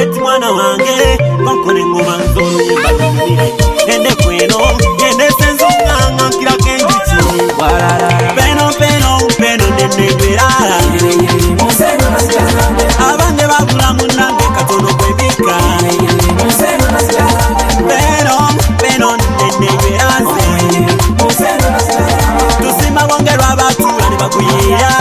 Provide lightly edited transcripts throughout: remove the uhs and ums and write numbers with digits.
ati mwana wange konkone ngoma nzoro yimbatumire ende kweno ende senzo nganga kila kenjuchi peno peno peno nenegwera abange babula munange katono kwebika peno peno nenegwera tusima bongerwa abatura ne bakuyira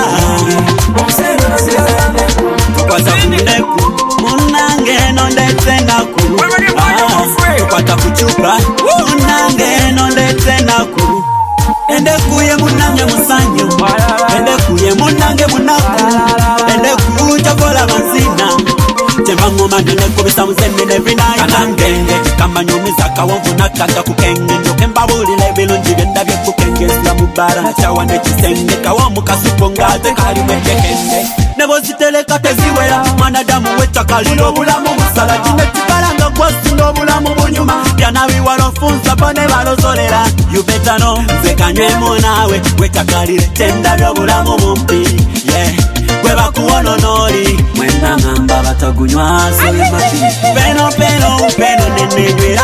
tukwata kundeku munange nondetse naku tukwata kuchupa munange nondetse naku ende kuye munange musanyo ende kuye munange munaku ende kuja kola mazina Chemba ngoma nene kubisa mzende every night Kanangenge kama nyumiza kawonfu nakata kukenge Njokemba buli lebelo njigenda vya kukenge Sila mubara na chawane chisenge Kawamu kasupongate kari mwekekende Nebo zitele kate ziwela Manadamu wecha kalilo bulamu Musala jine tikaranga kwa sindo bulamu bunyuma Yanawi walofunza bone walozolera You better know Zekanywe munawe wecha kalile Tenda vya bulamu mumpi Yeah Kweba kuono nori Mwenda ngamba batagunywa Soli machi Peno peno peno nenegwera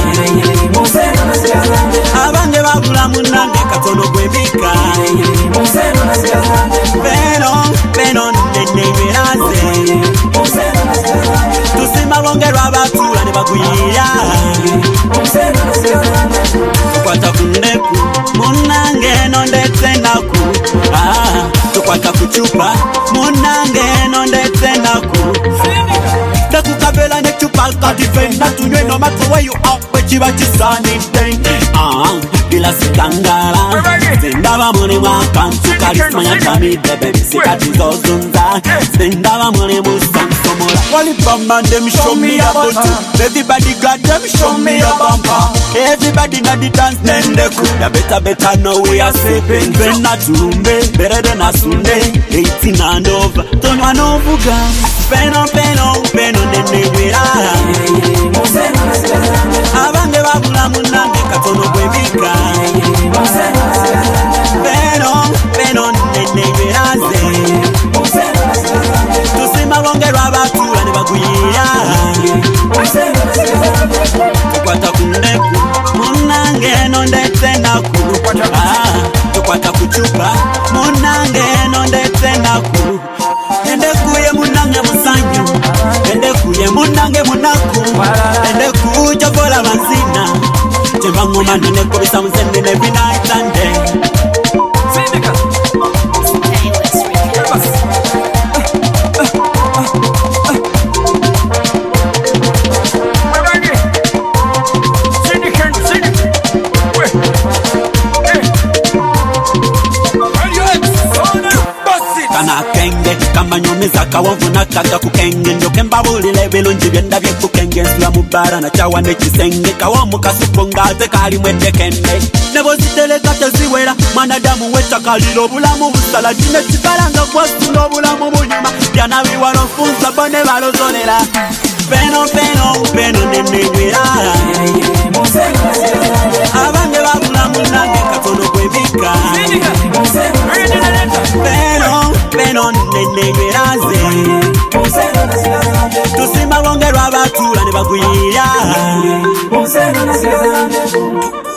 Abange babula munange katono kwebika Peno peno nenegwera Tusima bongerwa abatura ne bakuyira Tukwata kundeku munange nondetse naku tukwata kuchupa munange nondetse naku takukabela ne chupa kadifenda tunywe no matter where you are wechiba chisani day bila sikangala sendaba mune mwakantu karisma ya chami bebe sikati zozunza sendaba mune musansomola wali bamba them show me about you everybody got them show me a bumper everybody na the dance nendeku ya better know we are sleeping when not tumbe better than a Sunday 18 and over tonwa no buga peno peno peno nenegwera abange babula munange katono kwebika peno peno nenegwera tusima bongerwa abatura ne bakuyira tukwata kundeku munange nondetse naku tukwata kuchupa munange nondetse naku ende kuye munange musanyo ende kuye munange munaku ende kuja kola mazina chemba ngoma nene kubisa mzende every night and day kama nyumiza kawonfu nakata kukenge Njokemba buli lebelo njigenda vye kukenge Sila mubara na chawane chisenge Kawamu kasupongate kari mwetekende Nebo zitele kate ziwela Manadamu wecha kalilo bulamu Usala jine chikaranga kwa sindo bulamu bunyuma Yanawi walofunza bone walozolera Peno peno peno nenegwera Abange babula munange katono kwebika Peno peno nenegwera Tusima bongerwa abatura ne bakuyira